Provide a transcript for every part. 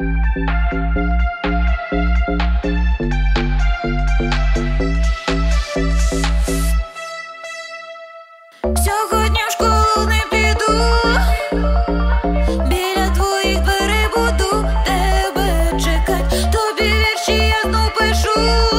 Сьогодні в школу не піду, біля твоїх дверей буду тебе чекать. Тобі вірші я знов пишу,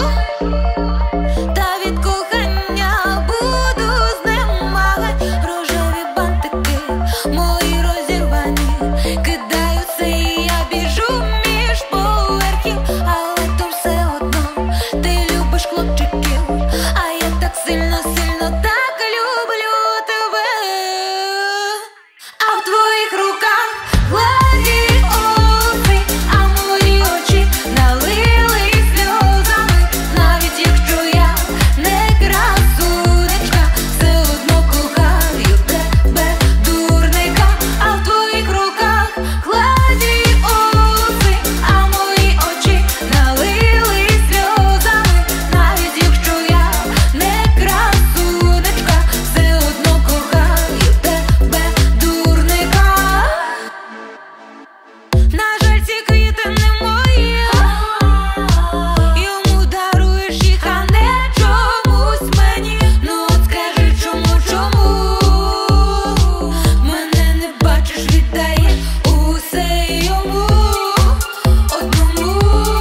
та від кохання буду знемагать. Рожеві бантики мої розірвані, кидаю все і я біжу між поверхів. Але то все одно ти любиш хлопчиків, а я так сильно, сильно так люблю тебе. А в твоїх руках гладі оси, а мої очі налили сльозами. Навіть якщо я не красунечка, все одно кохаю тебе, дурника. А в твоїх руках гладі оси, а мої очі налили сльозами. Навіть якщо я не красунечка, все одно кохаю тебе, дурника. На жаль, ці квіти не мої, йому даруєш їх, а не чомусь мені. Ну от скажи, чому мене не бачиш, віддаєш усе йому, одному.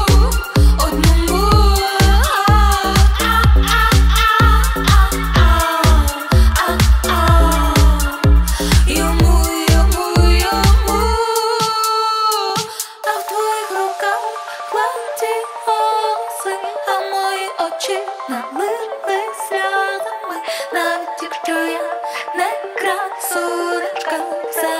А в твоїх руках гладі оси, а мої очі налили сльозами. Навіть якщо я не красунечка, все